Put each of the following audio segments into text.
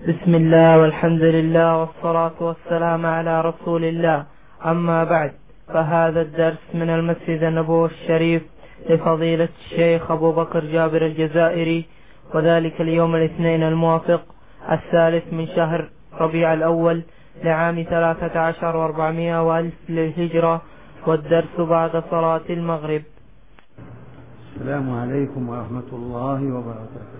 بسم الله والحمد لله والصلاة والسلام على رسول الله. أما بعد، فهذا الدرس من المسجد النبوي الشريف لفضيلة الشيخ أبو بكر جابر الجزائري، وذلك اليوم الاثنين الموافق 3 من شهر ربيع الأول لعام 13 و400 وألف للهجرة، والدرس بعد صلاة المغرب. السلام عليكم ورحمة الله وبركاته.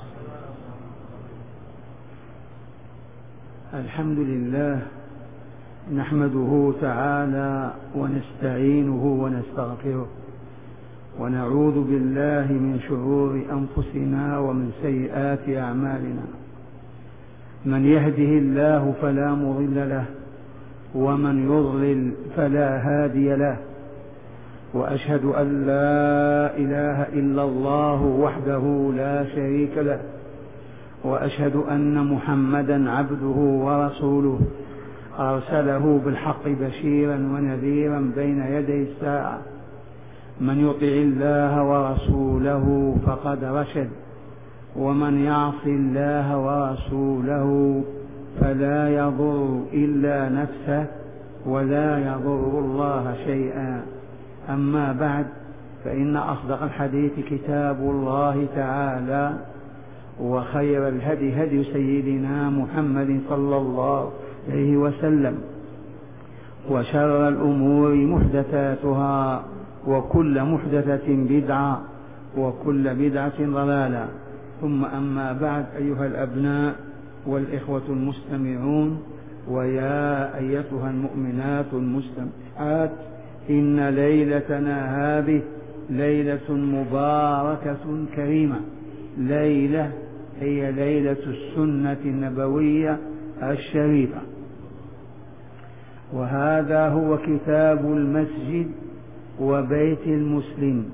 الحمد لله، نحمده تعالى ونستعينه ونستغفره، ونعوذ بالله من شرور أنفسنا ومن سيئات أعمالنا. من يهده الله فلا مضل له، ومن يضلل فلا هادي له، وأشهد أن لا إله إلا الله وحده لا شريك له، وأشهد أن محمدا عبده ورسوله أرسله بالحق بشيرا ونذيرا بين يدي الساعة. من يطع الله ورسوله فقد رشد، ومن يعص الله ورسوله فلا يضر إلا نفسه ولا يضر الله شيئا. أما بعد، فإن أصدق الحديث كتاب الله تعالى، وخير الهدي هدي سيدنا محمد صلى الله عليه وسلم، وشر الأمور محدثاتها، وكل محدثة بدعة، وكل بدعة ضلالة. ثم أما بعد، أيها الأبناء والإخوة المستمعون، ويا أيتها المؤمنات المستمعات، إن ليلتنا هذه ليلة مباركة كريمة، ليلة هي ليلة السنة النبوية الشريفة، وهذا هو كتاب المسجد وبيت المسلم.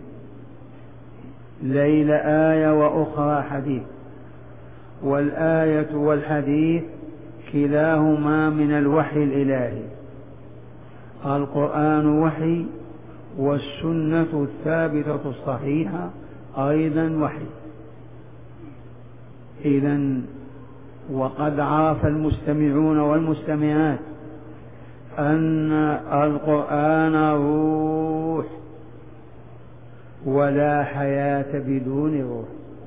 ليلة آية وأخرى حديث، والآية والحديث كلاهما من الوحي الإلهي. القرآن وحي، والسنة الثابتة الصحيحة أيضا وحي. إذن وقد عرف المستمعون والمستمعات أن القرآن روح، ولا حياة بدون روح،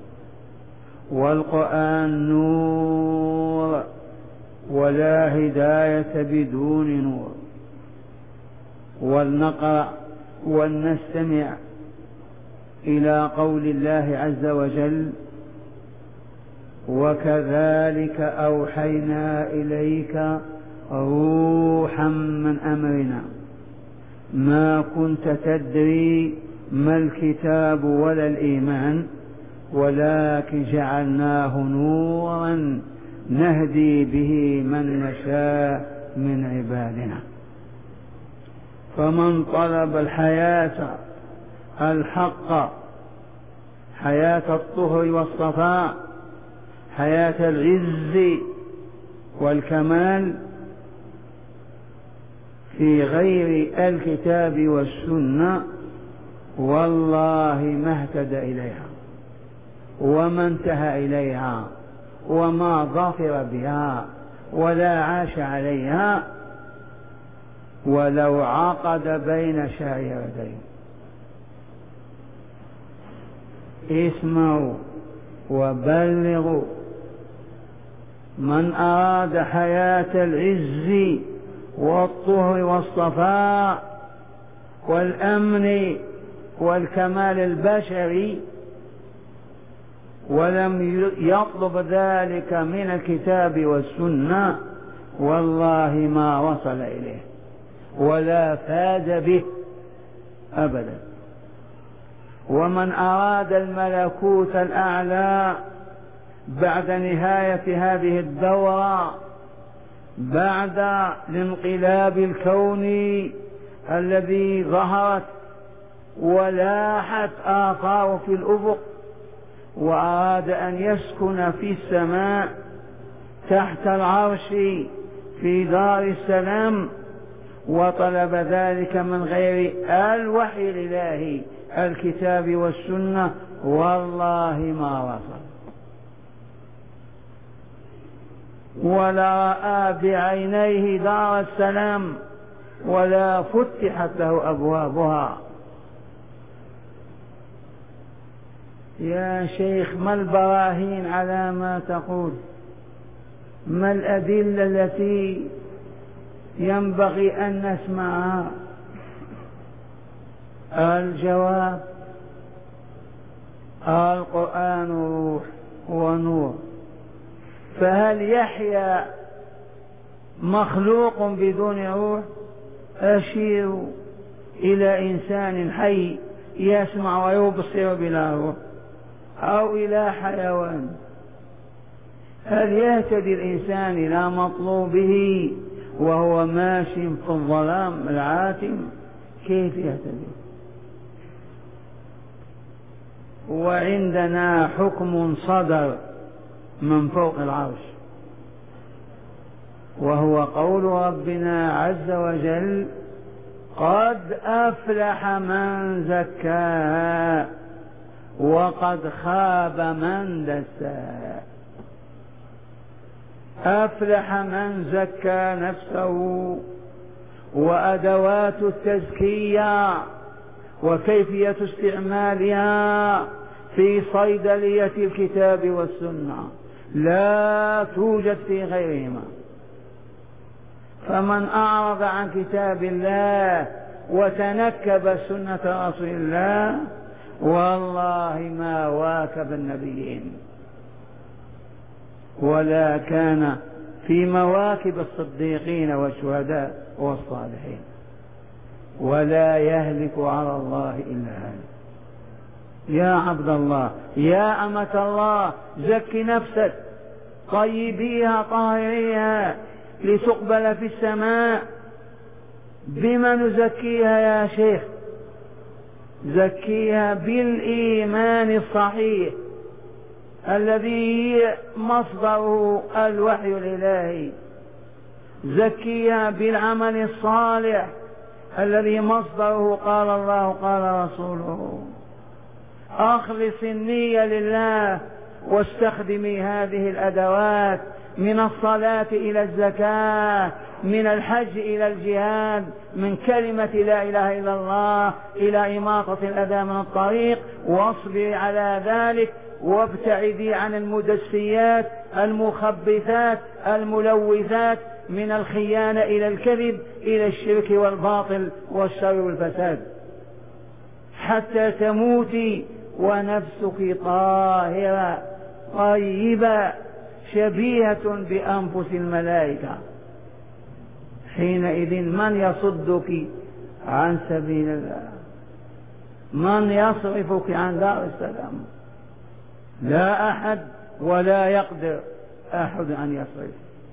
والقرآن نور، ولا هداية بدون نور. ولنقرأ ولنستمع إلى قول الله عز وجل: وكذلك أوحينا إليك روحا من أمرنا ما كنت تدري ما الكتاب ولا الإيمان، ولكن جعلناه نورا نهدي به من نشاء من عبادنا. فمن طلب الحياة الحق، حياة الطهر والصفاء، حياة العز والكمال في غير الكتاب والسنة، والله ما اهتدى إليها، وما انتهى إليها، وما ظفر بها، ولا عاش عليها، ولو عقد بين شعيرتين. اسمعوا وبلغوا: من أراد حياة العز والطهر والصفاء والأمن والكمال البشري، ولم يطلب ذلك من الكتاب والسنة، والله ما وصل إليه ولا فاز به أبدا. ومن أراد الملكوت الأعلى بعد نهاية هذه الدورة، بعد الانقلاب الكوني الذي ظهرت ولاحت آثاره في الأفق، وأراد أن يسكن في السماء تحت العرش في دار السلام، وطلب ذلك من غير الوحي الإلهي الكتاب والسنة، والله ما وصل. ولا رأى بعينيه دار السلام ولا فتحت له أبوابها. يا شيخ ما البراهين على ما تقول؟ ما الأدلة التي ينبغي أن نسمعها؟ الجواب: القرآن روح ونور، فهل يحيا مخلوق بدون روح؟ أشير إلى إنسان حي يسمع ويبصر بلا روح، أو إلى حيوان. هل يهتدي الإنسان إلى مطلوبه وهو ماشي في الظلام العاتم؟ كيف يهتدي؟ وعندنا حكم صدر من فوق العرش، وهو قول ربنا عز وجل: قد أفلح من زكاها وقد خاب من دساها. أفلح من زكى نفسه، وأدوات التزكية وكيفية استعمالها في صيدلية الكتاب والسنة لا توجد في غيرهما. فمن أعرض عن كتاب الله وتنكب سنة رسول الله والله ما واكب النبيين ولا كان في مواكب الصديقين والشهداء والصالحين، ولا يهلك على الله إلا هذا. يا عبد الله، يا أمة الله، زك نفسك، طيبيها طاهريها لتقبل في السماء. بما نزكيها يا شيخ؟ زكيها بالإيمان الصحيح الذي مصدره الوحي الإلهي. زكيها بالعمل الصالح الذي مصدره قال الله قال رسوله. أخلص النية لله واستخدمي هذه الأدوات من الصلاة إلى الزكاة، من الحج إلى الجهاد، من كلمة لا إله إلا الله إلى إماطة الأذى من الطريق، واصبري على ذلك وابتعدي عن المدسيات المخبثات الملوثات، من الخيانة إلى الكذب إلى الشرك والباطل والشر والفساد، حتى تموتي ونفسك طاهرة طيبة شبيهة بأنفس الملائكة. حينئذ من يصدك عن سبيل الله؟ من يصرفك عن دار السلام؟ لا أحد، ولا يقدر أحد أن يصرف.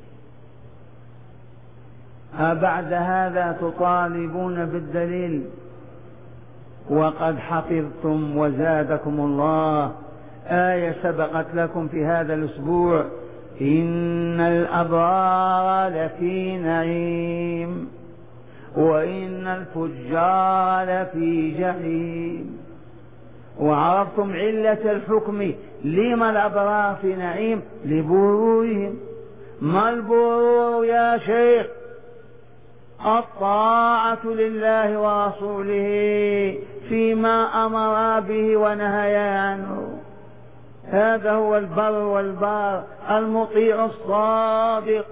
أبعد هذا تطالبون بالدليل؟ وقد حفظتم وزادكم الله آية سبقت لكم في هذا الأسبوع: إن الأبرار لفي نعيم وإن الفجار لفي جحيم. وعرفتم علة الحكم لما الأبرار في نعيم؟ لبرورهم. ما البرور يا شيخ؟ الطاعة لله ورسوله فيما أمر به ونهى عنه، هذا هو البر والبار المطيع الصادق.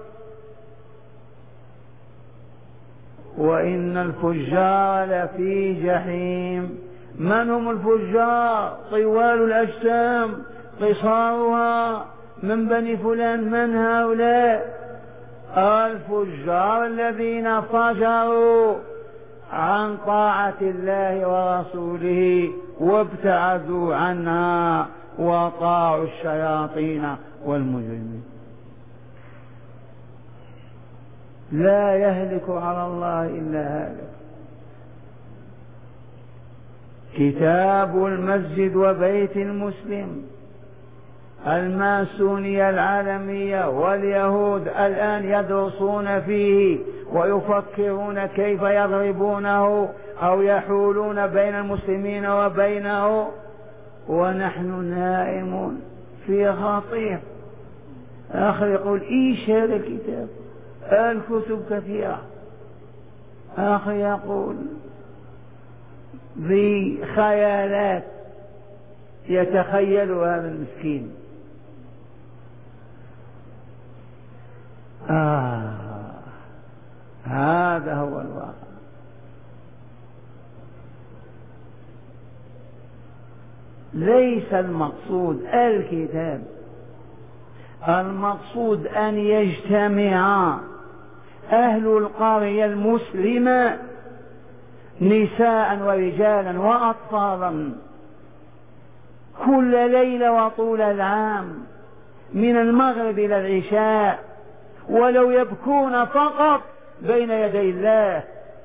وإن الفجار لفي جحيم. من هم الفجار؟ طوال الأجسام قصارها، من بني فلان. من هؤلاء؟ الفجار الذين فجروا عن طاعة الله ورسوله وابتعدوا عنها وطاعوا الشياطين والمجرمين. لا يهلك على الله إلا هذا. كتاب المسجد وبيت المسلم. الماسونية العالمية واليهود الآن يدرسون فيه ويفكرون كيف يضربونه أو يحولون بين المسلمين وبينه، ونحن نائمون في خطير. آخر يقول إيش هذا الكتاب؟ الكتب كثيرة. آخر يقول بخيالات يتخيل هذا المسكين. هذا هو الواقع. ليس المقصود الكتاب، المقصود أن يجتمع أهل القرية المسلمة نساء ورجالا وأطفالا كل ليلة وطول العام من المغرب إلى العشاء، ولو يبكون فقط بين يدي الله،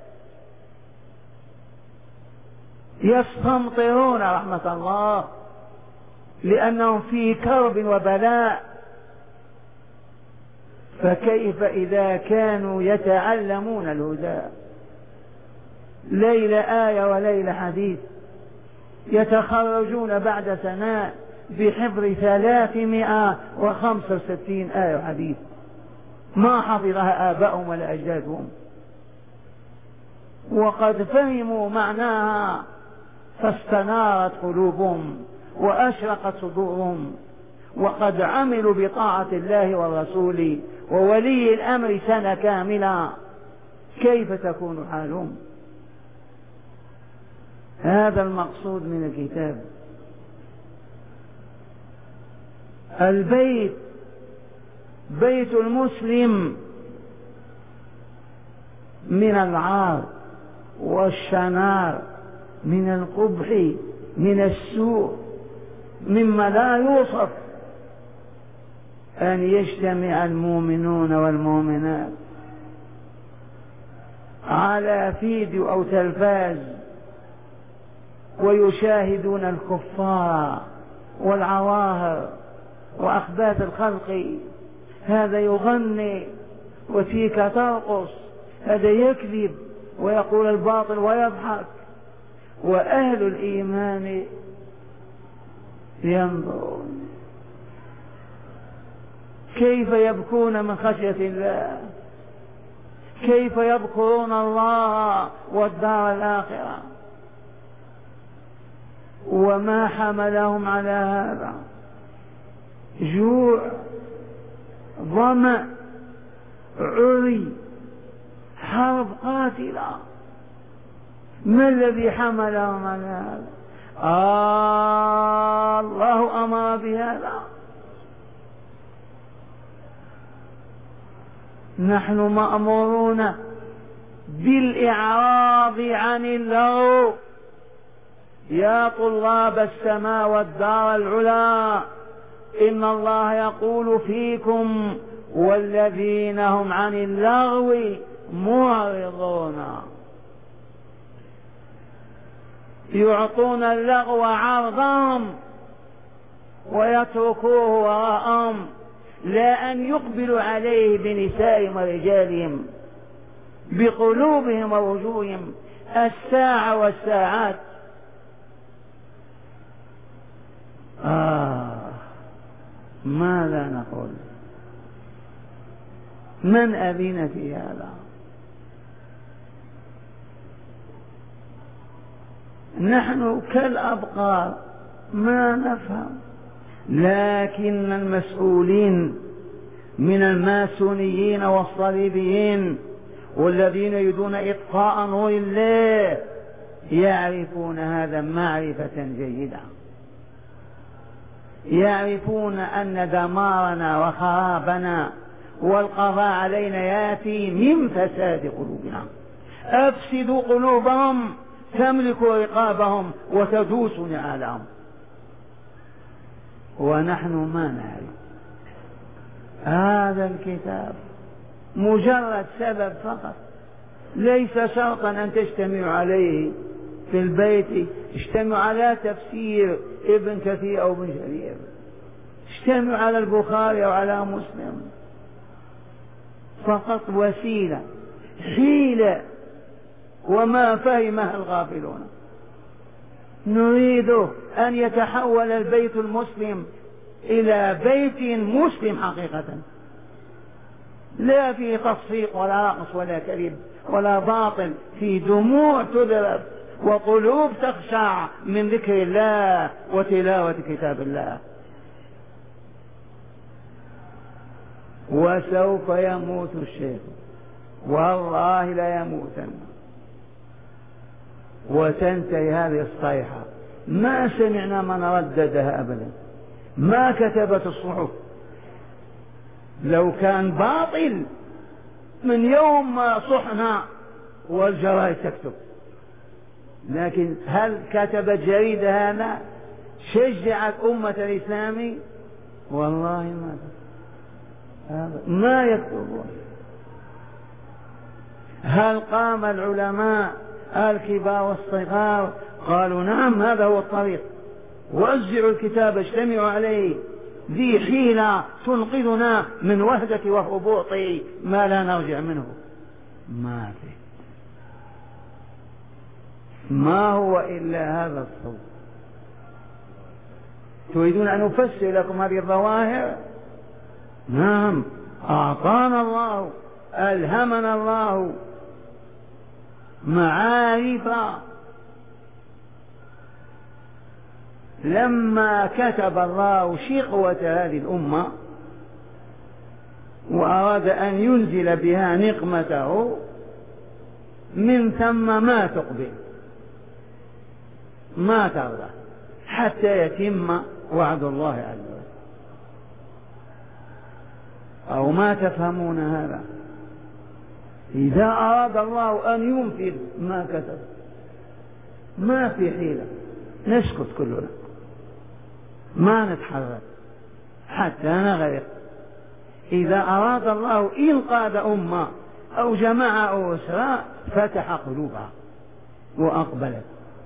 يستمطرون رحمة الله لأنهم في كرب وبلاء. فكيف إذا كانوا يتعلمون الهدى ليلة آية وليلة حديث، يتخرجون بعد سنة بحفظ 365 آية وحديث ما حفظها آباؤهم ولا أجدادهم، وقد فهموا معناها فاستنارت قلوبهم وأشرقت صدورهم، وقد عملوا بطاعة الله والرسول وولي الأمر سنة كاملة. كيف تكون حالهم؟ هذا المقصود من الكتاب. البيت بيت المسلم من العار والشنار، من القبح، من السوء، مما لا يوصف أن يجتمع المؤمنون والمؤمنات على فيديو أو تلفاز ويشاهدون الكفار والعواهر وأخباث الخلق، هذا يغني وتلك ترقص، هذا يكذب ويقول الباطل ويضحك، وأهل الإيمان ينظرون. كيف يبكون من خشية الله؟ كيف يذكرون الله والدار الآخرة؟ وما حملهم على هذا؟ جوع، ظمأ، عري، حرب قاتلة. ما الذي حملهم على هذا؟ الله أمر بهذا. نحن مأمورون بالإعراض عن اللغو. يا طلاب السماء والدار العلا، إن الله يقول فيكم والذين هم عن اللغو معرضون. يعطون اللغو عرضهم ويتركوه وراءهم، لا أن يقبلوا عليه بنسائهم ورجالهم بقلوبهم ووجوههم الساعة والساعات. ماذا نقول؟ من أذن في هذا؟ نحن كالأبقار ما نفهم، لكن المسؤولين من الماسونيين والصليبيين والذين يريدون إطفاء نور الله يعرفون هذا معرفة جيدة، يعرفون أن دمارنا وخرابنا والقضاء علينا يأتي من فساد قلوبنا. أفسدوا قلوبهم تملكوا رقابهم وتدوسوا نعالهم، ونحن ما نعرف. هذا الكتاب مجرد سبب فقط، ليس شرطا أن تجتمعوا عليه في البيت. اجتمعوا على تفسير ابن كثير أو ابن جرير، اجتمعوا على البخاري أو على مسلم، فقط وسيلة، حيلة، وما فهمها الغافلون. نريد أن يتحول البيت المسلم إلى بيت مسلم حقيقة، لا في تصفيق ولا رقص ولا كذب ولا باطل، في دموع تذرف وقلوب تخشع من ذكر الله وتلاوة كتاب الله. وسوف يموت الشيخ، والله لا يموتن، وتنتهي هذه الصيحة. ما سمعنا من رددها أبدا، ما كتبت الصحف. لو كان باطل من يوم ما صحنا والجرائد تكتب، لكن هل كتبت جريدة هذا شجعت أمة الإسلام؟ والله ما يكتبون. هل قام العلماء الكبار والصغار قالوا نعم هذا هو الطريق، وزعوا الكتاب اجتمعوا عليه، ذي حيلة تنقذنا من وهدة وهبوط ما لا نرجع منه؟ ما في، ما هو إلا هذا الصوت. تريدون أن نفسر لكم هذه الظواهر؟ نعم، أعطانا الله، ألهمنا الله معارف. لما كتب الله شقوة هذه الأمة وأراد أن ينزل بها نقمته، من ثم ما تقبل ما ترضى حتى يتم وعد الله عز وجل. أو ما تفهمون هذا؟ إذا أراد الله أن ينفذ ما كتب ما في حيلة، نسكت كلنا ما نتحرك حتى نغرق. إذا أراد الله إنقاذ أمة أو جماعة أو أسرى فتح قلوبها وأقبلت.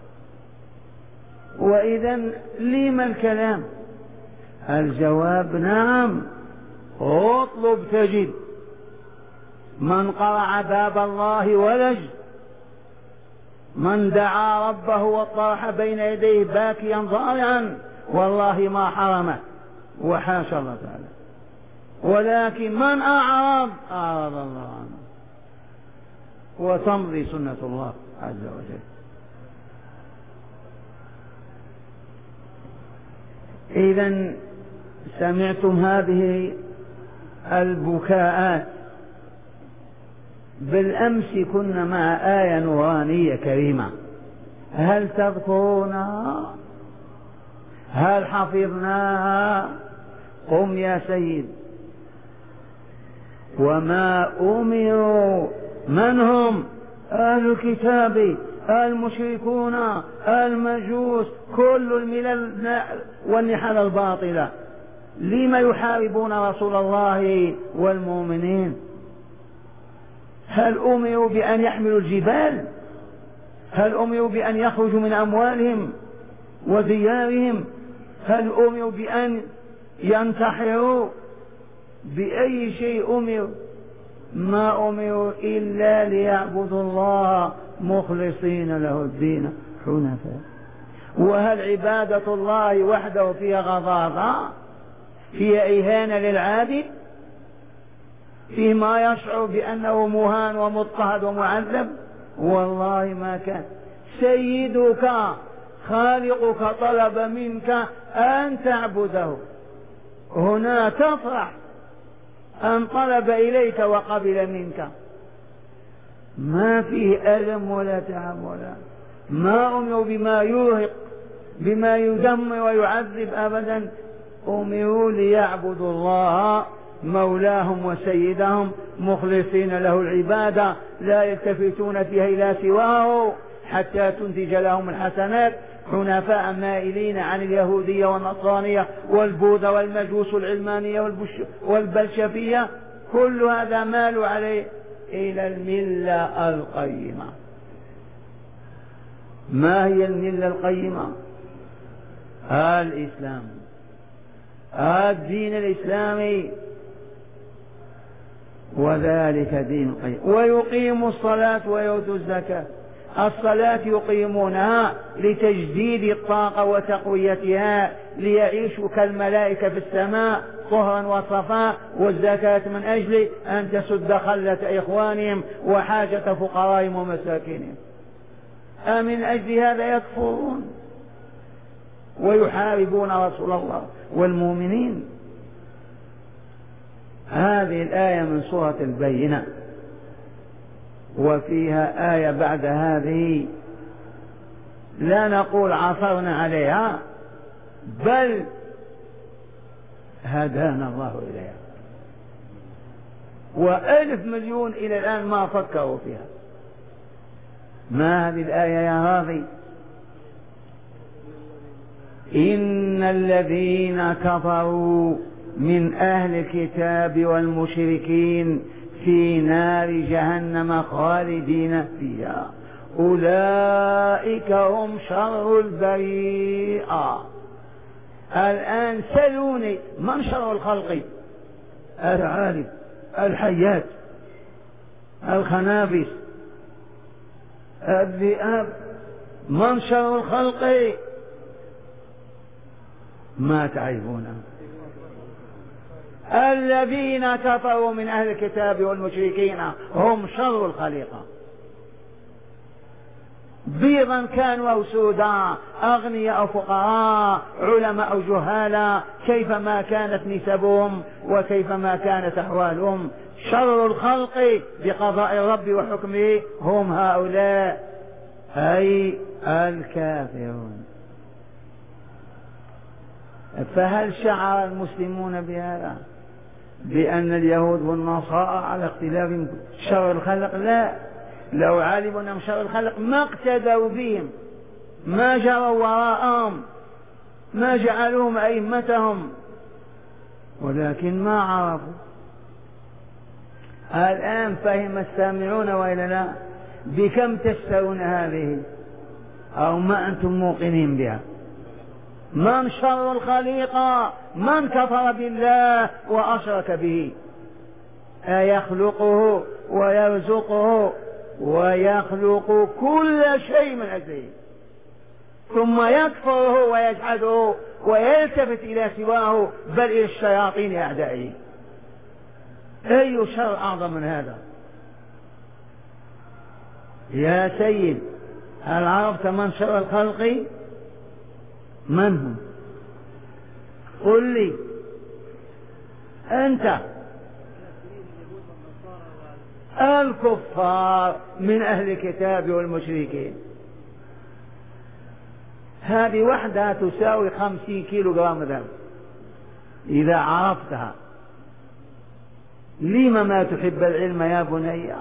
وإذا لما الكلام؟ الجواب نعم، اطلب تجد. من قرع باب الله ولج، من دعا ربه وطرح بين يديه باكيا ضارعا والله ما حرمه وحاشا الله تعالى. ولكن من أعرض أعرض الله عنه، وتمضي سنة الله عز وجل. إذن سمعتم هذه البكاءات. بالأمس كنا مع آية نورانية كريمة، هل تذكرونها؟ هل حفظناها؟ قم يا سيد. وما أمروا، من هم؟ أهل الكتاب، المشركون، المجوس، كل الملل والنحل الباطلة. لما يحاربون رسول الله والمؤمنين؟ هل أمروا بأن يحملوا الجبال؟ هل أمروا بأن يخرجوا من أموالهم وديارهم؟ هل أمروا بأن ينتحروا؟ بأي شيء أمروا؟ ما أمروا إلا ليعبدوا الله مخلصين له الدين حنفاء. وهل عبادة الله وحده فيها غضاضة؟ فيها إهانة للعابد؟ فيه ما يشعر بأنه مهان ومضطهد ومعذب؟ والله ما كان. سيدك خالقك طلب منك أن تعبده، هنا تفرح أن طلب إليك وقبل منك. ما فيه ألم ولا تعب ولا ما أمروا بما يرهق بما يدمر ويعذب أبدا. أمروا ليعبدوا الله مولاهم وسيدهم مخلصين له العبادة، لا يلتفتون فيها إلى سواه حتى تنتج لهم الحسنات، حنفاء مائلين عن اليهودية والنصرانية والبوذا والمجوس والعلمانية والبلشفية. كل هذا مالوا عليه إلى الملة القيمة. ما هي الملة القيمة؟ الإسلام، الدين الإسلامي، وذلك دين القيم. ويقيموا الصلاة ويؤتوا الزكاة. الصلاة يقيمونها لتجديد الطاقة وتقويتها ليعيشوا كالملائكة في السماء طهرا وصفاء، والزكاة من أجل أن تسد خلة إخوانهم وحاجة فقرائهم ومساكنهم. أمن أجل هذا يكفرون ويحاربون رسول الله والمؤمنين. هذه الآية من سورة البينة، وفيها آية بعد هذه لا نقول عثرنا عليها بل هدانا الله إليها، وألف مليون إلى الآن ما فكروا فيها. ما هذه الآية يا راضي؟ إن الذين كفروا من أهل الكتاب والمشركين في نار جهنم خالدين فيها أولئك هم شر البريئة. الآن سلوني من شر الخلق؟ العالم، الحيات، الخنافس، الذئاب، من شر الخلق؟ ما تعرفونه. الذين كفروا من أهل الكتاب والمشركين هم شر الخليقة، بيضا كانوا أو سودا، أغنياء أو فقراء، علماء أو جهالا، كيفما كانت نسبهم وكيفما كانت أحوالهم، شر الخلق بقضاء الرب وحكمه هم هؤلاء، أي الكافرون. فهل شعر المسلمون بهذا، بأن اليهود والنصارى على اختلاف شر الخلق؟ لا، لو علموا أنهم شر الخلق ما اقتدوا بهم، ما جروا وراءهم، ما جعلوهم أئمتهم، ولكن ما عرفوا. الآن فهم السامعون وإلا لا؟ بكم تشترون هذه؟ أو ما أنتم موقنين بها؟ من شر الخليقة؟ من كفر بالله وأشرك به، أيخلقه ويرزقه ويخلق كل شيء من أجله، ثم يكفره ويجحده ويلتفت إلى سواه بل إلى الشياطين أعدائه. أي شر أعظم من هذا؟ يا سيد، هل عرفت من شر الخلق؟ من هم؟ قل لي أنت. الكفار من أهل الكتاب والمشركين. هذه وحدها تساوي 50 كيلو جرام ذهب إذا عرفتها. لم ما تحب العلم يا بني؟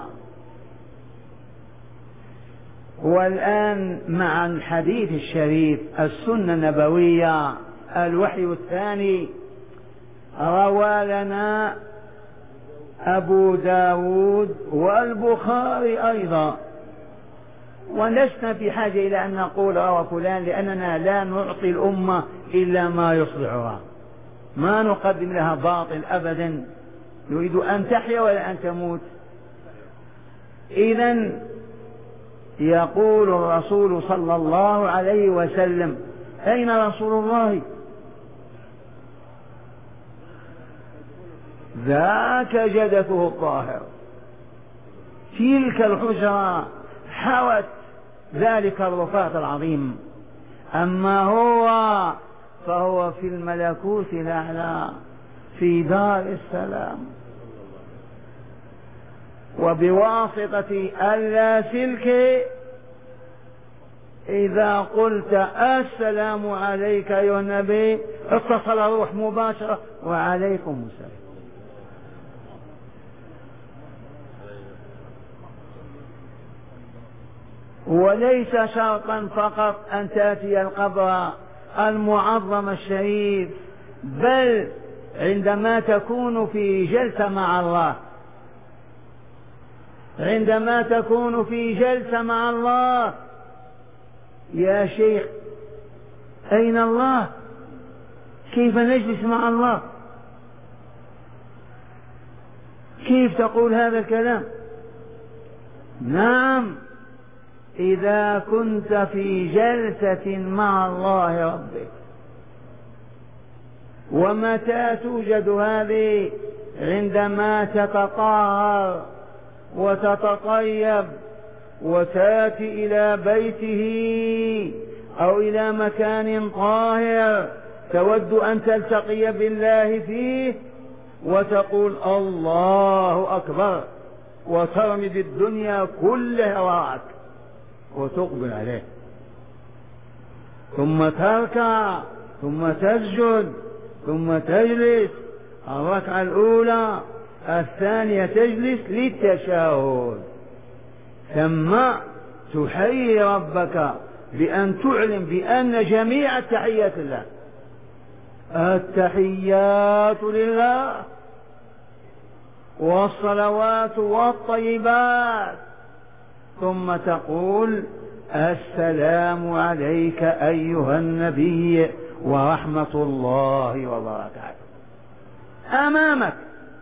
والآن مع الحديث الشريف، السنة النبوية، الوحي الثاني، روى لنا أبو داود والبخاري أيضا، ولسنا في حاجة إلى أن نقول روى فلان، لأننا لا نعطي الأمة إلا ما يصلحها، ما نقدم لها باطل أبدا، نريد أن تحيا ولا أن تموت. إذن يقول الرسول صلى الله عليه وسلم: أين رسول الله؟ ذاك جدته الطاهر، تلك الحجرة حوت ذلك الرفات العظيم، أما هو فهو في الملكوت الأعلى في دار السلام، وبواسطة اللاسلكي إذا قلت السلام عليك أيها النبي اتصل الروح مباشرة وعليكم السلام. وليس شرطا فقط أن تأتي القبر المعظم الشريف، بل عندما تكون في جلسة مع الله، عندما تكون في جلسة مع الله، يا شيخ أين الله؟ كيف نجلس مع الله؟ كيف تقول هذا الكلام؟ نعم، إذا كنت في جلسة مع الله ربك. ومتى توجد هذه؟ عندما تتطهر وتتطيب وتأتي إلى بيته أو إلى مكان طاهر تود أن تلتقي بالله فيه وتقول الله أكبر وترمي بالدنيا كلها وراءك وتقبل عليه، ثم تركع ثم تسجد ثم تجلس. الركعة الأولى الثانية تجلس للتشهد، ثم تحيي ربك بأن تعلم بأن جميع التحيات لله، التحيات لله والصلوات والطيبات، ثم تقول السلام عليك أيها النبي ورحمة الله وبركاته. أمامك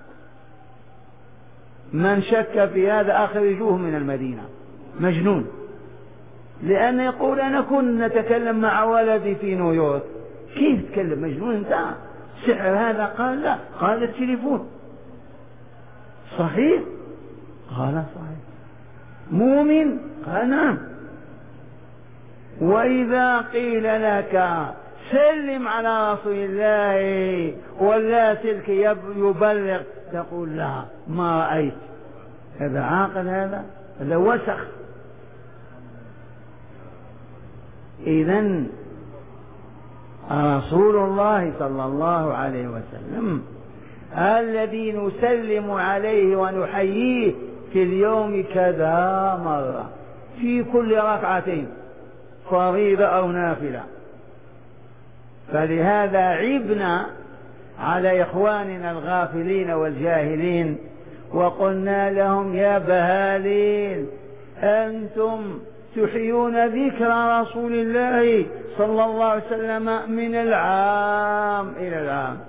من شك في هذا أخرجوه من المدينة، مجنون. لأن يقول أنا كنت نتكلم مع ولدي في نيويورك. كيف تكلم؟ مجنون أنت؟ سحر هذا؟ قال لا. قال التليفون صحيح؟ قال صحيح. مؤمن؟ قال نعم. وإذا قيل لك سلم على رسول الله ولا سلك يبلغ تقول لا ما رأيت. هذا عاقل؟ هذا وسخ. إذن رسول الله صلى الله عليه وسلم الذي نسلم عليه ونحييه في اليوم كذا مرة في كل ركعتين فريضة أو نافلة. فلهذا عبنا على إخواننا الغافلين والجاهلين وقلنا لهم يا بهالين أنتم تحيون ذكر رسول الله صلى الله عليه وسلم من العام إلى العام،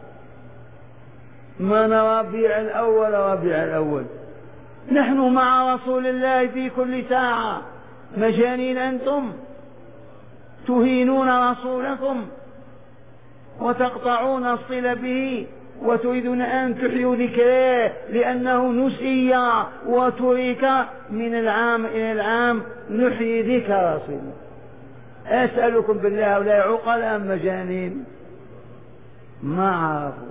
من ربيع الأول. نحن مع رسول الله في كل ساعة. مجانين أنتم؟ تهينون رسولكم وتقطعون الصلة به وتريدون أن تحيوا ذكره لأنه نسي وترك. من العام إلى العام نحيي ذكر رسول الله. أسألكم بالله هؤلاء عقل أم مجانين؟ ما عرفوا.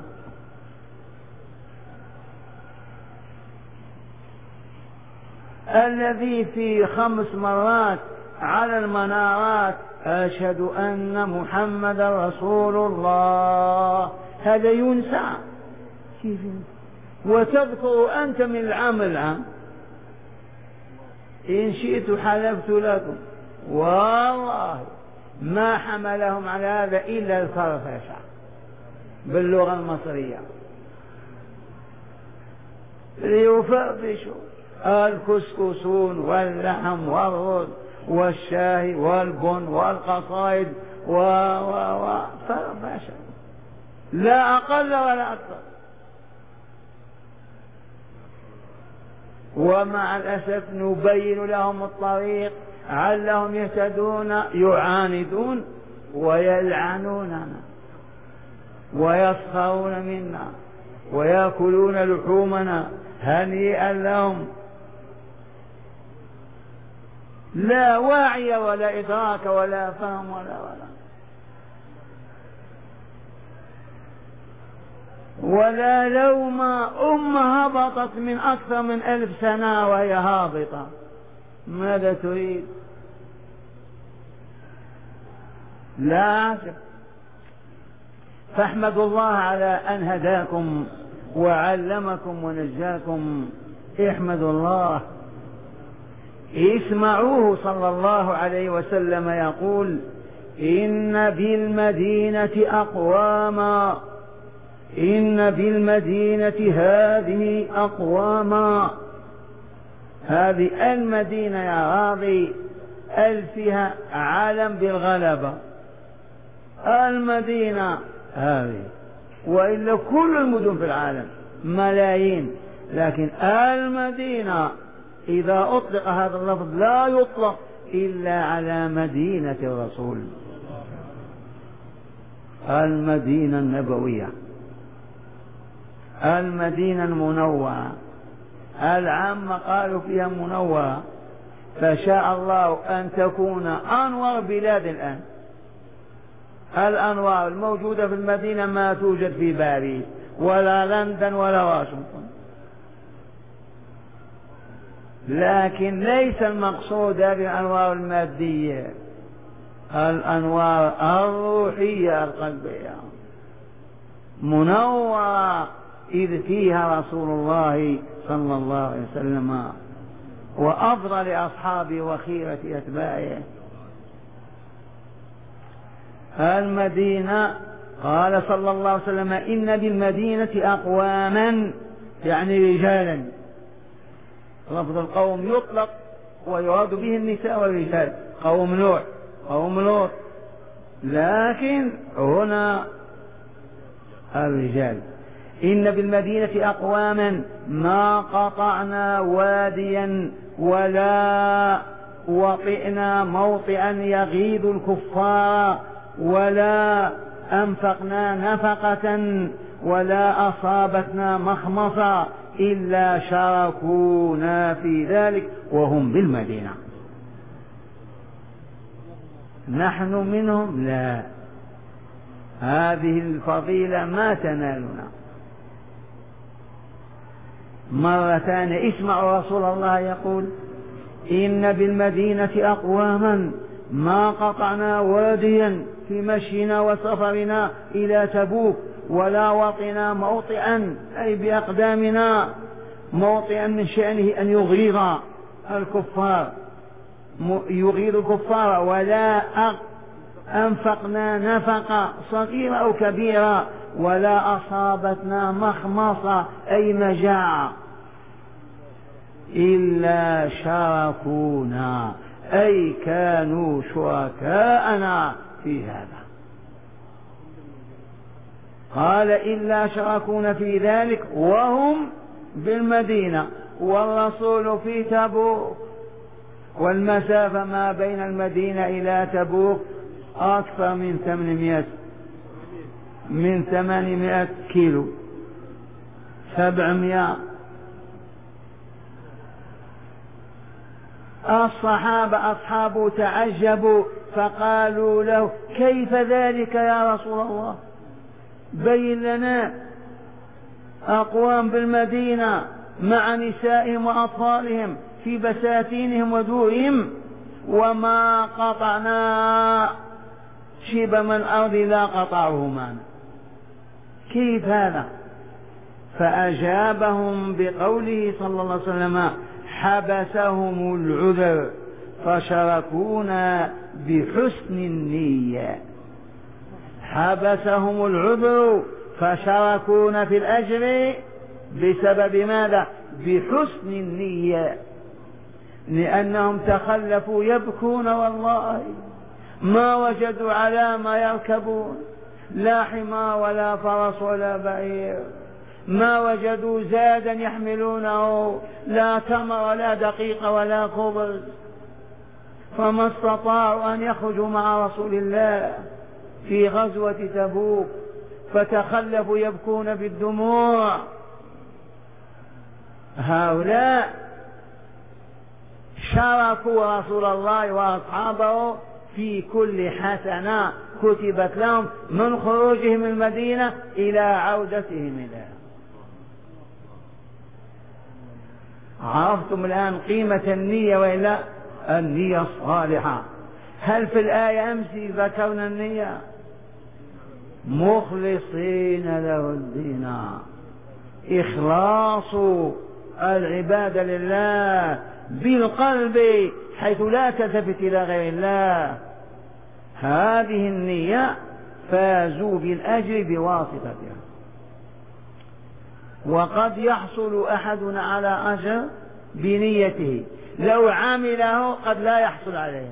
الذي في 5 مرات على المنارات أشهد أن محمد رسول الله، هذا ينسى كيف؟ وتذكر أنت من العام العام. إن شئت حلفت لكم والله ما حملهم على هذا إلا الفرفشة باللغة المصرية، ليفرفشوا الكسكسون واللحم والرز والشاي والبن والقصائد فرفشة لا أقل ولا أكثر. ومع الأسف نبين لهم الطريق علهم يهتدون، يعاندون ويلعنوننا ويسخرون منا ويأكلون لحومنا هنيئا لهم، لا واعي ولا إدراك ولا فهم ولا لوم. هبطت من أكثر من 1000 سنة وهي هابطة، ماذا تريد؟ لا عجب. فاحمدوا الله على أن هداكم وعلمكم ونجاكم. احمدوا الله. اسمعوه صلى الله عليه وسلم يقول إن بالمدينة أقواما، إن بالمدينة هذه أقواما. هذه المدينة يا راضي فيها عالم بالغلبة، المدينة هذه، وإلا كل المدن في العالم ملايين، لكن المدينة إذا أطلق هذا اللفظ لا يطلق إلا على مدينة الرسول، المدينة النبوية، المدينة المنورة. العامة قالوا فيها منورة، فشاء الله أن تكون أنور بلاد الآن. الأنوار الموجودة في المدينة ما توجد في باريس ولا لندن ولا واشنطن. لكن ليس المقصود هذه الأنوار المادية، الأنوار الروحية القلبية منورة، إذ فيها رسول الله صلى الله عليه وسلم وأفضل أصحابه وخيرة أتباعه. المدينة قال صلى الله عليه وسلم إن بالمدينة أقواما، يعني رجالا. لفظ القوم يطلق ويراد به النساء والرجال، قوم نوح قوم لوط، لكن هنا الرجال. إن بالمدينة أقواما ما قطعنا واديا ولا وطئنا موطئا يغيظ الكفار ولا أنفقنا نفقة ولا أصابتنا مخمصة إلا شاركونا في ذلك وهم بالمدينة. نحن منهم؟ لا، هذه الفضيلة ما تنالنا. مرة ثانية اسمعوا رسول الله يقول إن بالمدينة أقواما ما قطعنا واديا في مشينا وسفرنا إلى تبوك ولا وطنا موطئا، أي بأقدامنا، موطئا من شأنه أن يغيظ الكفار، يغيظ الكفار، ولا أنفقنا نفقة صغيرة أو كبيرة ولا أصابتنا مخمصة أي مجاعة إلا شاركونا، أي كانوا شركاءنا في هذا. قال إلا شاركونا في ذلك وهم بالمدينة والرسول في تبوك، والمسافة ما بين المدينة إلى تبوك أكثر من 800 كيلو، 700. الصحابة أصحابه تعجبوا فقالوا له كيف ذلك يا رسول الله؟ بين لنا. أقوام بالمدينة مع نسائهم وأطفالهم في بساتينهم ودورهم وما قطعنا شبر من الأرض لا قطعه معنا، كيف هذا؟ فأجابهم بقوله صلى الله عليه وسلم حبسهم العذر فشركونا بحسن النية. حبسهم العذر فشركونا في الأجر بسبب ماذا؟ بحسن النية، لأنهم تخلفوا يبكون والله ما وجدوا على ما يركبون، لا حمار ولا فرس ولا بعير، ما وجدوا زادا يحملونه، لا تمر ولا دقيق ولا خبز، فما استطاعوا أن يخرجوا مع رسول الله في غزوة تبوك، فتخلفوا يبكون بالدموع. هؤلاء شاركوا رسول الله وأصحابه في كل حسنة كتبت لهم من خروجهم من المدينة إلى عودتهم إليها. عرفتم الآن قيمة النية وإلا؟ النية الصالحة. هل في الآية أمس ذكرنا النية؟ مخلصين له الدين، إخلاص العبادة لله بالقلب حيث لا تلتفت إلى غير الله. هذه النية فازوا بالأجر بواسطتها. وقد يحصل أحدنا على أجر بنيته، لو عمله قد لا يحصل عليه،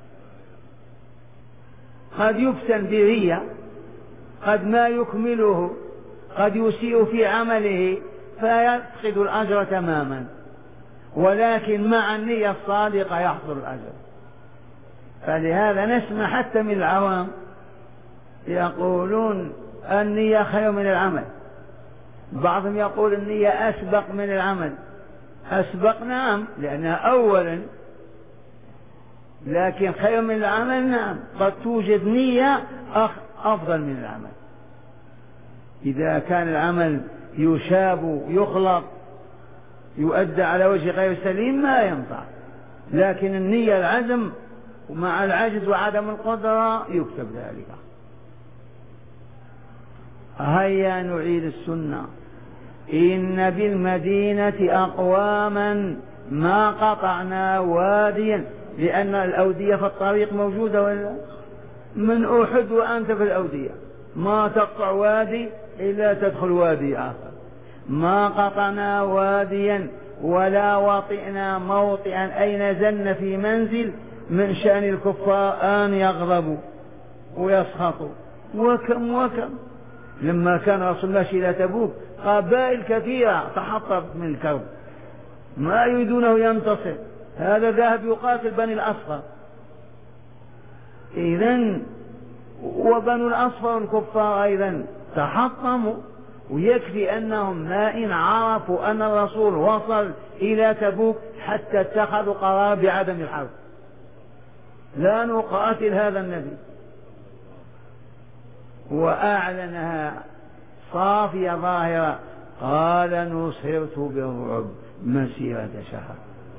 قد يفتن برية، قد ما يكمله، قد يسيء في عمله فيفقد الأجر تماما، ولكن مع النية الصادقة يحصل الأجر. فلهذا نسمع حتى من العوام يقولون النية خير من العمل، بعضهم يقول النية أسبق من العمل. أسبق نعم لأنها أولا، لكن خير من العمل نعم، قد توجد نية أفضل من العمل. إذا كان العمل يشاب يخلط يؤدى على وجه غير سليم ما ينفع، لكن النية العزم ومع العجز وعدم القدرة يكتب ذلك. هيا نعيد السنة. إن بالمدينة أقواما ما قطعنا واديا، لأن الأودية في الطريق موجودة ولا من أحد وأنت في الأودية ما تقطع وادي إلا تدخل وادي آخر. ما قطعنا واديا ولا وطئنا موطئا، أي نزلنا في منزل من شأن الكفار أن يغضبوا ويسخطوا. وكم لما كان رسول الله إلى تبوك قبائل كثيرة تحطت من الكرب ما يريدونه ينتصر، هذا ذهب يقاتل بني الأصفر. إذن وبنو الأصفر الكفار أيضا تحطموا، ويكفي أنهم ما إن عرفوا أن الرسول وصل إلى تبوك حتى اتخذوا قرار بعدم الحرب، لا نقاتل هذا النبي، وأعلنها صافية ظاهرة، قال نصرت بالرعب مسيرة شهر.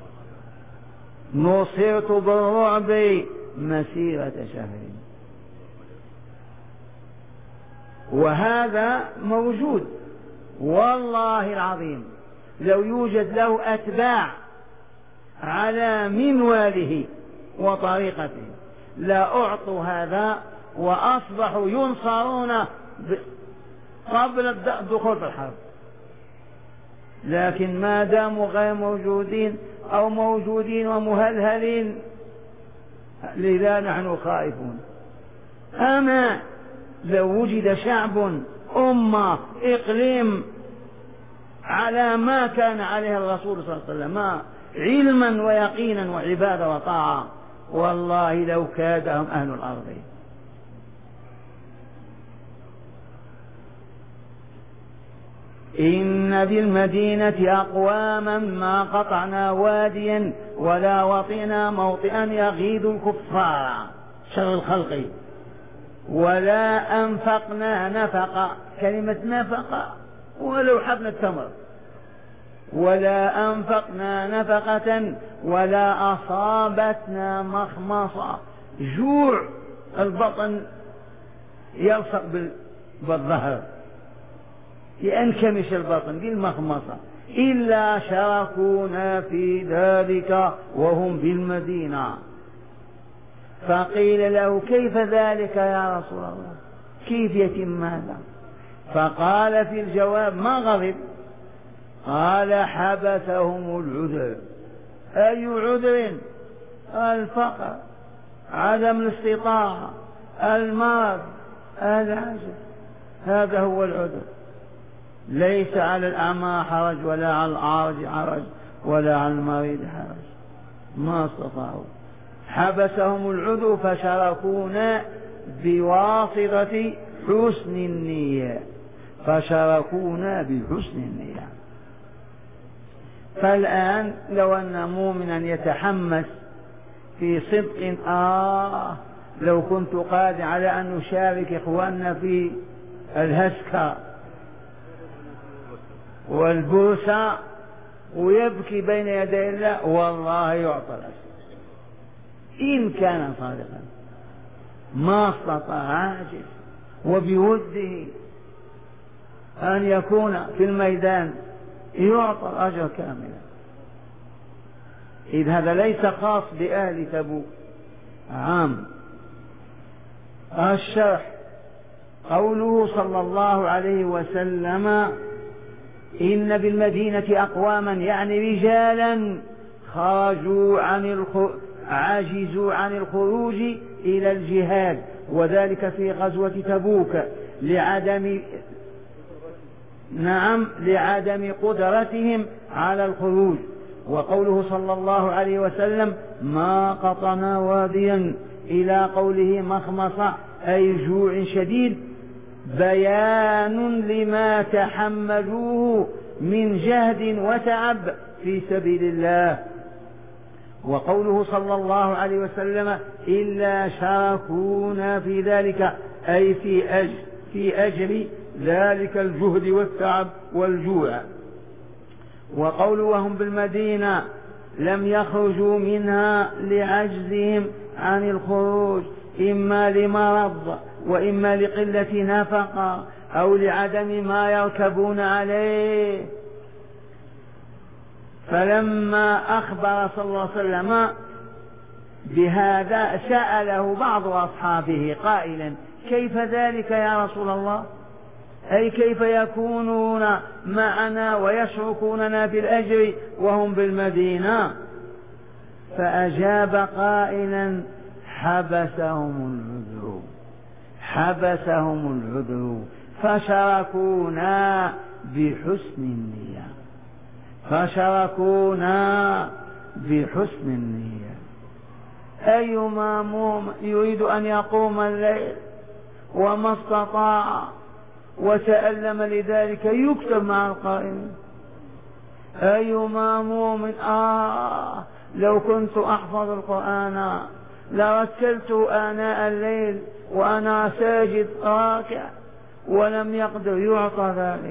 نصرت بالرعب مسيرة شهر. وهذا موجود والله العظيم، لو يوجد له أتباع على منواله وطريقته لا أعطوا هذا وأصبحوا ينصرون قبل الدخول في الحرب. لكن ما داموا غير موجودين أو موجودين ومهلهلين، لذا نحن خائفون. أما لو وجد شعب أمة إقليم على ما كان عليه الرسول صلى الله عليه وسلم علما ويقينا وعبادة وطاعة، والله لو كادهم أهل الأرض. إن بالمدينة أقواما ما قطعنا واديا ولا وطئنا موطئا يغيظ الكفار شر الخلق، ولا أنفقنا نفقا، كلمة نفقة ولو حبنا التمر، ولا أنفقنا نفقة ولا أصابتنا مخمصة، جوع البطن يلصق بالظهر ينكمش البطن بالمخمصة، إلا شاركونا في ذلك وهم بالمدينة. فقيل له كيف ذلك يا رسول الله، كيف يتم هذا؟ فقال في الجواب ما غضب، قال حبسهم العذر. أي عذر؟ الفقر، عدم الاستطاعة، المرض، العجز، هذا هو العذر. ليس على الأعمى حرج ولا على الأعرج حرج ولا على المريض حرج، ما استطاعوا. حبسهم العذر فشاركونا بواسطة حسن النية، فشاركونا بحسن النية. فالآن لو أن مؤمنا يتحمس في صدق لو كنت قادر على أن نشارك إخواننا في الهسكة والبورصة ويبكي بين يدي الله، والله يعطى الأجر إن كان صادقا. ما استطاع عاجز وبوده أن يكون في الميدان يعطى الأجر كاملا. إذ هذا ليس خاص بأهل تبوك، عام. الشرح قوله صلى الله عليه وسلم إن بالمدينة أقواما، يعني رجالا عاجزوا عن الخروج إلى الجهاد، وذلك في غزوة تبوك لعدم قدرتهم على الخروج. وقوله صلى الله عليه وسلم ما قطعنا واديا، إلى قوله مخمصة أي جوع شديد، بيان لما تحملوه من جهد وتعب في سبيل الله. وقوله صلى الله عليه وسلم إلا شاركونا في ذلك أي في أجر ذلك الجهد والتعب والجوع. وقوله وهم بالمدينة لم يخرجوا منها لعجزهم عن الخروج، إما لمرض وإما لقلة نفقة أو لعدم ما يركبون عليه. فلما أخبر صلى الله عليه وسلم بهذا سأله بعض أصحابه قائلا كيف ذلك يا رسول الله؟ أي كيف يكونون معنا ويشركوننا بالأجر وهم بالمدينة؟ فأجاب قائلا حبسهم العذر فشركونا بحسن النية. أيما مؤمن يريد أن يقوم الليل وما استطاع وتألم لذلك يكتب مع القائمين. أيما مؤمن لو كنت أحفظ القرآن لرتلته آناء الليل وأنا ساجد راكع، ولم يقدر يعطى ذلك.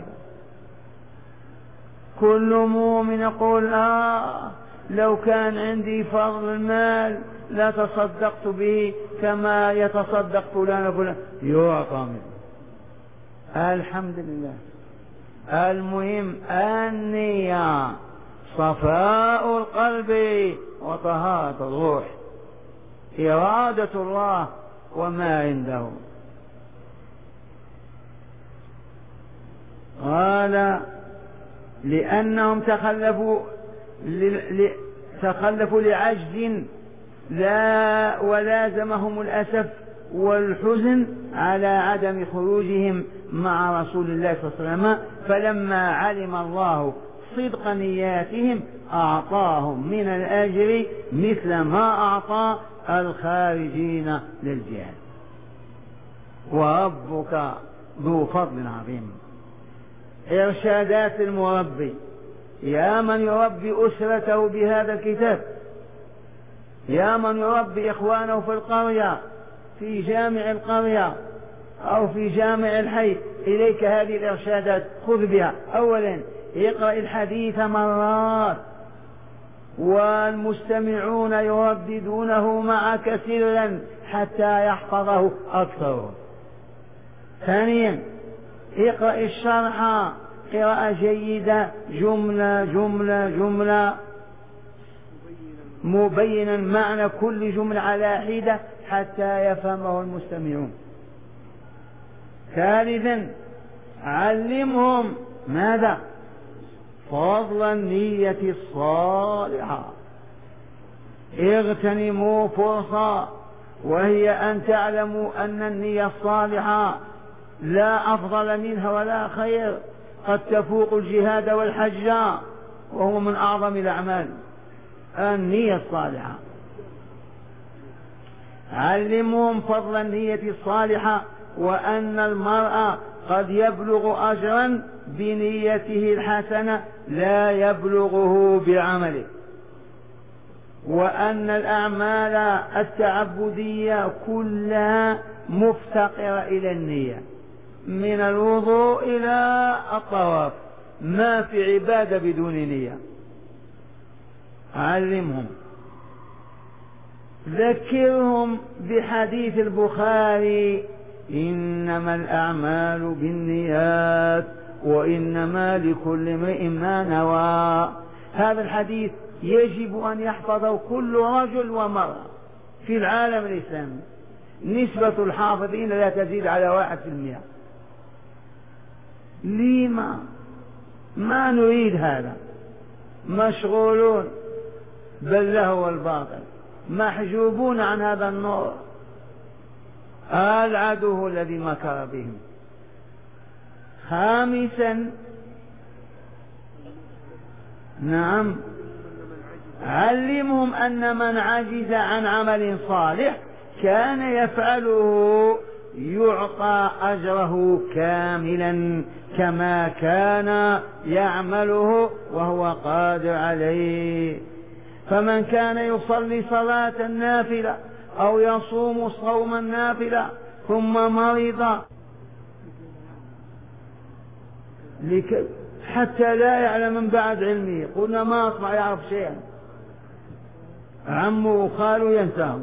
كل مؤمن يقول لو كان عندي فضل المال لتصدقت به كما يتصدق فلان يعطى منه. الحمد لله. المهم النية، صفاء القلب وطهارة الروح، إرادة الله وما عنده. قال لأنهم تخلفوا لعجز لا ولازمهم الأسف والحزن على عدم خروجهم مع رسول الله صلى الله عليه وسلم. فلما علم الله صدق نياتهم أعطاهم من الأجر مثل ما أعطى الخارجين للجهاد. وربك ذو فضل عظيم. إرشادات المربي، يا من يربي أسرته بهذا الكتاب، يا من يربي إخوانه في القرية، في جامع القرية أو في جامع الحي، إليك هذه الإرشادات، خذ بها. أولا اقرأ الحديث مرات والمستمعون يرددونه معك سرا حتى يحفظه أكثر. ثانيا اقرأ الشرح قراءة جيدة، جملة جملة جملة، مبينا معنى كل جملة على حدة حتى يفهمه المستمعون. ثالثا علمهم ماذا؟ فضل النية الصالحة. اغتنموا فرصة، وهي أن تعلموا أن النية الصالحة لا أفضل منها ولا خير، قد تفوق الجهاد والحج وهو من أعظم الأعمال. النية الصالحة. علمهم فضل النية الصالحة، وأن المرء قد يبلغ أجرا بنيته الحسنة لا يبلغه بعمله، وأن الأعمال التعبدية كلها مفتقرة إلى النية، من الوضوء إلى الطواف، ما في عبادة بدون نية. علمهم، ذكرهم بحديث البخاري إنما الأعمال بالنيات وإنما لكل امرئ ما نوى. هذا الحديث يجب أن يحفظه كل رجل ومرأة في العالم الإسلامي. نسبة الحافظين لا تزيد على 1%. لما ما نريد هذا؟ مشغولون باللهو والباطل، محجوبون عن هذا النور. العدو الذي مكر بهم. خامسا نعم علمهم أن من عجز عن عمل صالح كان يفعله يعطى أجره كاملا كما كان يعمله وهو قادر عليه. فمن كان يصلي صلاة النافلة أو يصوم صوم النافلة ثم مرض حتى لا يعلم من بعد علمه، قلنا ما أصبح يعرف شيئا، عمه وخاله ينتهوا.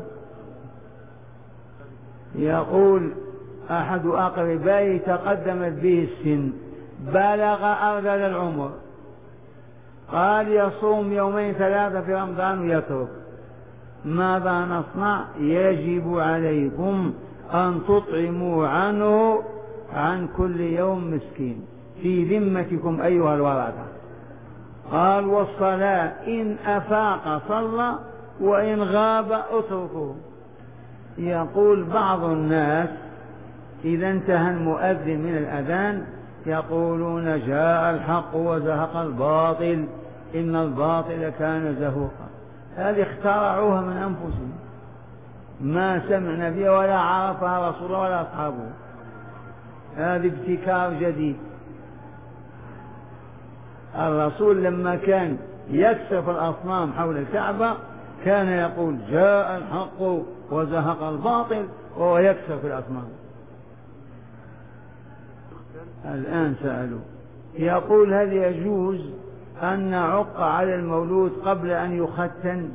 يقول أحد أقربائي تقدمت به السن، بلغ أرذل العمر، قال يصوم يومين ثلاثة في رمضان ويترك. ماذا نصنع؟ يجب عليكم أن تطعموا عنه عن كل يوم مسكين في ذمتكم أيها الورثة. قال والصلاة إن أفاق صلى وإن غاب اتركه. يقول بعض الناس إذا انتهى المؤذن من الأذان يقولون جاء الحق وزهق الباطل إن الباطل كان زهوقا. هذه اخترعوها من أنفسهم، ما سمعنا بها ولا عرفها رسول الله ولا أصحابه، هذا ابتكار جديد. الرسول لما كان يكسف الأصنام حول الكعبة كان يقول جاء الحق وزهق الباطل وهو يكسف الأصنام. الآن سألوا يقول هل يجوز أن نعق على المولود قبل أن يختن؟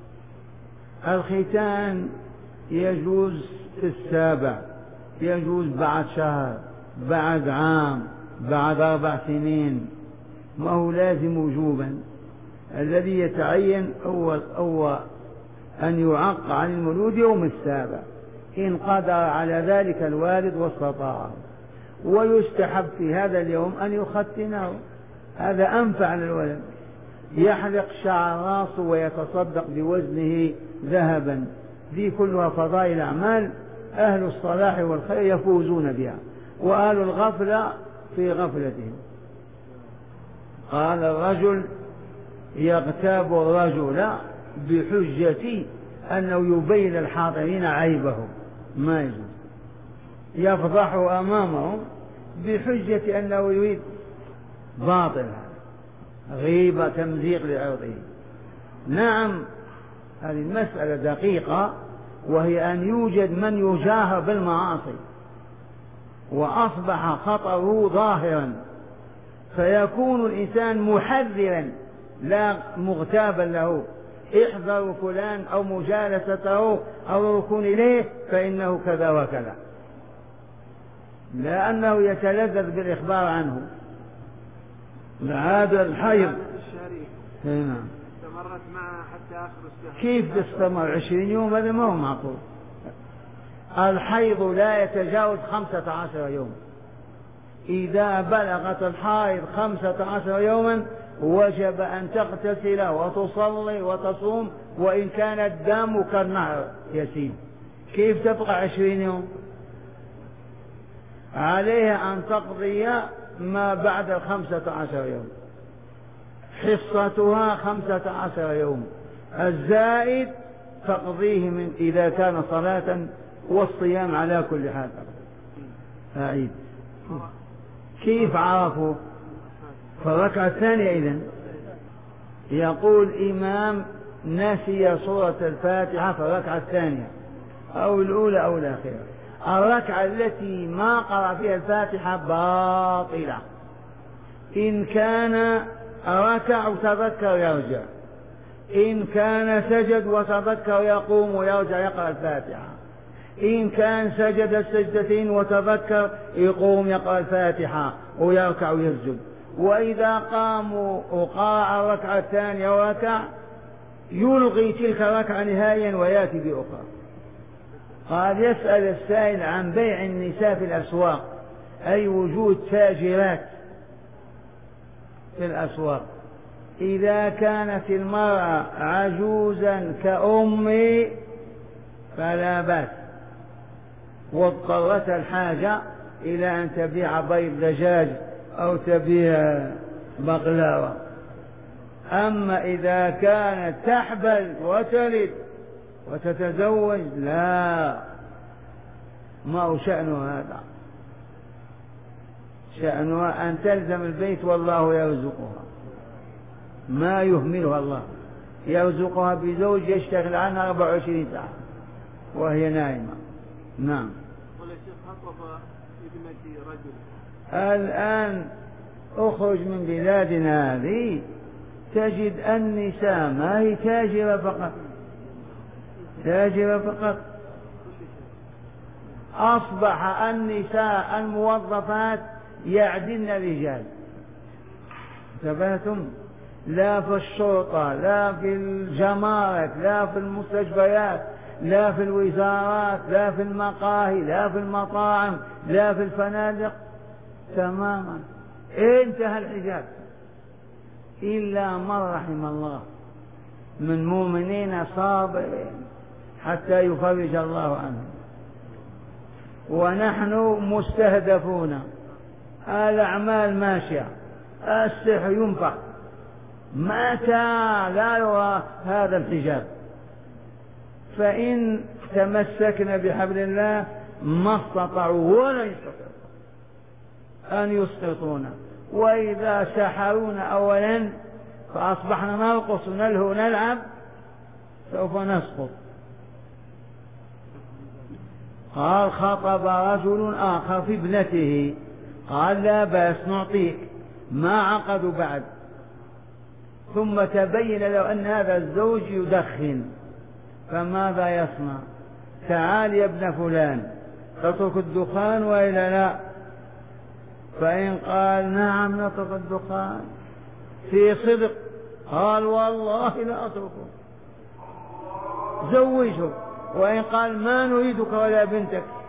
الختان يجوز في السابع، يجوز بعد شهر، بعد عام، بعد 4 سنين، ما هو لازم وجوبا. الذي يتعين هو أن يعق عن المولود يوم السابع إن قدر على ذلك الوالد واستطاع، ويستحب في هذا اليوم أن يختنه، هذا أنفع للولد. يحلق شعر راسه ويتصدق بوزنه ذهبا، دي كلها فضائل أعمال أهل الصلاح والخير يفوزون بها، وأهل الغفلة في غفلتهم. قال الرجل يغتاب الرجل بحجة أنه يبين الحاضرين عيبه، ما يجوز. يفضح أمامهم بحجة أنه يريد باطل، غيبة، تمزيق لعرضه. نعم هذه المسألة دقيقة، وهي أن يوجد من يجاهر بالمعاصي وأصبح خطره ظاهرا، فيكون الإنسان محذرا لا مغتابا له، احذروا فلان أو مجالسته أو الركون إليه فإنه كذا وكذا، لأنه يتلذذ بالإخبار عنه. هذا الحيض هنا استمرت معه حتى آخر الشهر. كيف تستمر 20 يوم؟ هذا ما هو معقول. الحيض لا يتجاوز 15 يوم. إذا بلغت الحائض 15 يوما وجب أن تغتسل وتصلي وتصوم، وإن كان الدم كالنهر يسيل. كيف تبقى 20 يوم؟ عليها أن تقضي ما بعد 15 يوم، حصتها 15 يوم، الزائد تقضيه من إذا كان صلاة والصيام على كل حال. أعيد. كيف عرفوا؟ فالركعة الثانية إذن يقول إمام نسي سورة الفاتحة في الركعة الثانية أو الأولى أو الأخيرة، الركعة التي ما قرأ فيها الفاتحة باطلة. إن كان ركع وتذكر يرجع، إن كان سجد وتذكر يقوم ويرجع يقرأ الفاتحة، إن كان سجد السجدتين وتذكر يقوم يقرأ الفاتحة ويركع ويسجد، وإذا قام وقرأ الركعة الثانية وركع يلغي تلك الركعة نهائيا ويأتي بأخرى. قال يسأل السائل عن بيع النساء في الأسواق، أي وجود تاجرات في الأسواق. إذا كانت المرأة عجوزا كأمي فلا بأس، واضطرت الحاجة إلى أن تبيع بيض دجاج أو تبيع بقلاوة. أما إذا كانت تحبل وتلد وتتزوج، لا، ما هو شأنها هذا، شأنها أن تلزم البيت والله يرزقها، ما يهملها الله، يرزقها بزوج يشتغل عنها 24 ساعة وهي نائمة. نعم. قل الشيخ خطب ابنتي رجل. الآن أخرج من بلادنا هذه تجد النساء ما هي تاجرة فقط، تاجرة فقط، أصبح النساء الموظفات يعدلن الرجال، انتبهتم؟ لا في الشرطة، لا في الجمارك، لا في المستشفيات، لا في الوزارات، لا في المقاهي، لا في المطاعم، لا في الفنادق، تماما انتهى الحجاب إلا من رحم الله من مؤمنين صابرين حتى يفرج الله عنهم. ونحن مستهدفون، الأعمال ماشية، السحر ينفع، متى لا يرى هذا الحجاب، فإن تمسكنا بحبل الله ما استطاعوا ولا يستطيعون أن يسقطونا، وإذا سحرونا أولا فأصبحنا نرقص نلهو نلعب سوف نسقط. قال خطب رجل آخر في ابنته، قال لا بأس نعطيك، ما عقدوا بعد، ثم تبين له أن هذا الزوج يدخن، فماذا يصنع؟ تعال يا ابن فلان تترك الدخان وإلا لا؟ فإن قال نعم نترك الدخان في صدق، قال والله لا أتركه، زوجه. وإن قال ما نريدك ولا بنتك